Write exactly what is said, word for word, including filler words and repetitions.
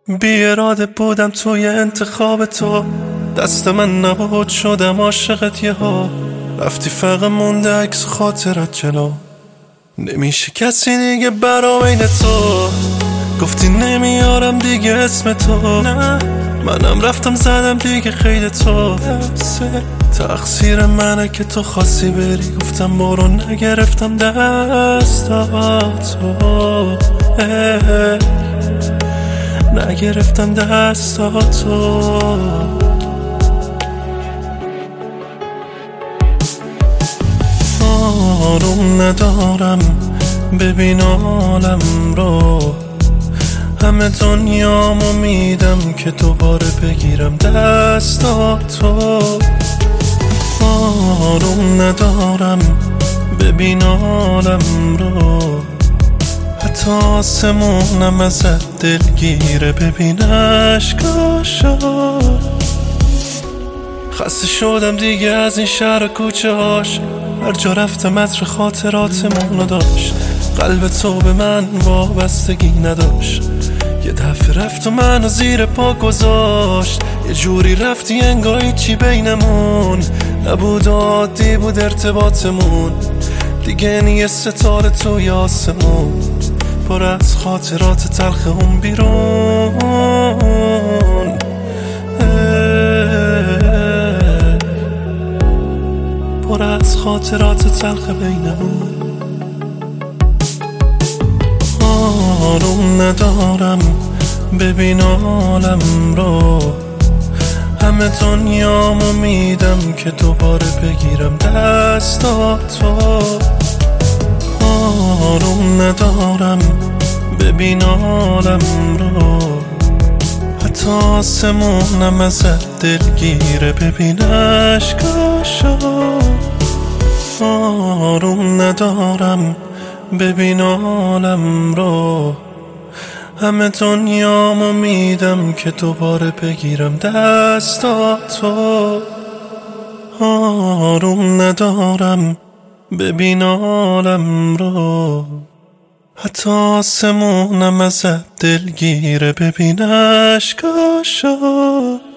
بی اراده بودم توی انتخاب تو، دست من نبود شدم عاشقت یه ها. رفتی فقط مونده عکس خاطرت جلو، نمیشه کسی دیگه برا بین تو. گفتی نمیارم دیگه اسم تو، نه منم رفتم زدم دیگه خیلی تو. تقصیر منه که تو خواستی بری، گفتم برو نگرفتم دستاتو، نگرفتم دستاتو. آروم ندارم ببین عالم رو، همه دنیامو میدم که دوباره بگیرم دستاتو. آروم ندارم ببین عالم رو، حتی آسمونم ازت دلگیره ببین عشقاشو. خسته شدم دیگه از این شهر و کوچه هاش، هر جا رفتم عطر خاطراتمونو داشت. قلب تو به من وابستگی نداشت، یه دفعه رفت و منو زیر پا گذاشت. یه جوری رفتی انگار چی بینمون نبود، عادی بود ارتباطمون. دیگه نیه ستاره توی آسمون، پر از خاطرات تلخ اون بیرون. پر از خاطرات تلخ بینمون. آروم ندارم ببین عالم رو، همه دنیامو میدم که دوباره بگیرم دستاتو. آروم ندارم ببین عالم رو، حتی آسمونم ازت دلگیره ببین عشقاشو. آروم ندارم ببین عالم رو، همه دنیامو میدم که دوباره بگیرم دستاتو. آروم ندارم ببین عالم رو، حتی آسمونم ازت دلگیره ببین عشقاشو.